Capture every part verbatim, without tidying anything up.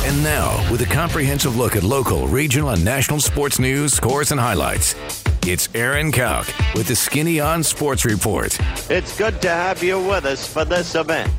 And now, with a comprehensive look at local, regional, and national sports news, scores, and highlights, it's Aaron Kauk with the Skinny on Sports Report. It's good to have you with us for this event.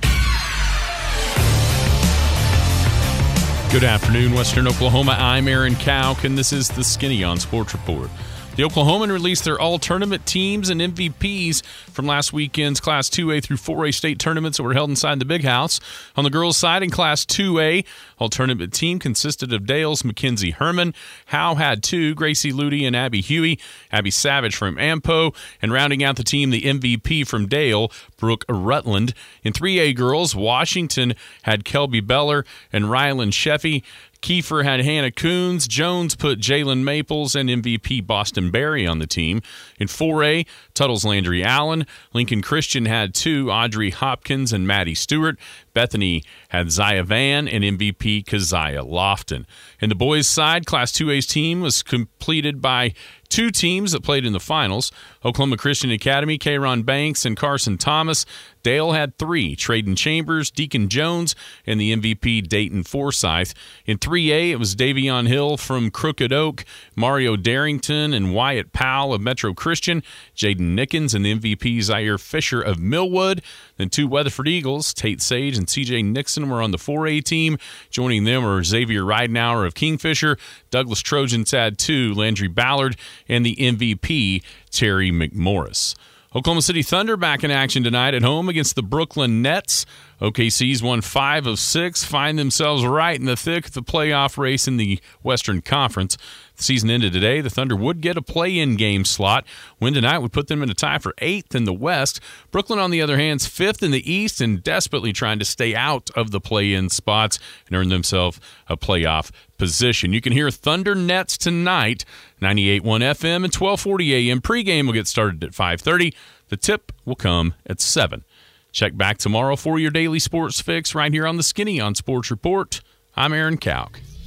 Good afternoon, Western Oklahoma. I'm Aaron Kauk, and this is the Skinny on Sports Report. The Oklahoman released their all-tournament teams and M V Ps from last weekend's Class two A through four A state tournaments that were held inside the Big House. On the girls' side in Class two A, all-tournament team consisted of Dale's Mackenzie Herman. Howe had two, Gracie Ludy and Abby Huey. Abby Savage from Ampo. And rounding out the team, the M V P from Dale, Brooke Rutland. In three A girls, Washington had Kelby Beller and Rylan Sheffy. Kiefer had Hannah Coons. Jones put Jalen Maples and M V P Boston Berry on the team. In four A, Tuttle's Landry Allen. Lincoln Christian had two, Audrey Hopkins and Maddie Stewart. Bethany had Zaya Van and M V P Keziah Lofton. In the boys' side, Class two A's team was completed by two teams that played in the finals. Oklahoma Christian Academy, K'Ron Banks and Carson Thomas. Dale had three, Traden Chambers, Deacon Jones, and the M V P Dayton Forsyth. In three A, it was Davion Hill from Crooked Oak, Mario Darrington and Wyatt Powell of Metro Christian, Jaden Nickens and the M V P Zaire Fisher of Millwood. Then two Weatherford Eagles, Tate Sage and C J Nixon were on the four A team. Joining them were Xavier Ridenauer of Kingfisher. Douglas Trojans had two, Landry Ballard, and the M V P Terry McMorris. Oklahoma City Thunder back in action tonight at home against the Brooklyn Nets. O K C's won five of six, find themselves right in the thick of the playoff race in the Western Conference. The season ended today. The Thunder would get a play-in game slot. Win tonight would put them in a tie for eighth in the West. Brooklyn, on the other hand, is fifth in the East and desperately trying to stay out of the play-in spots and earn themselves a playoff position. You can hear Thunder Nets tonight, ninety-eight point one F M and twelve forty A M. Pregame will get started at five thirty. The tip will come at seven. Check back tomorrow for your daily sports fix right here on the Skinny on Sports Report. I'm Aaron Kauk.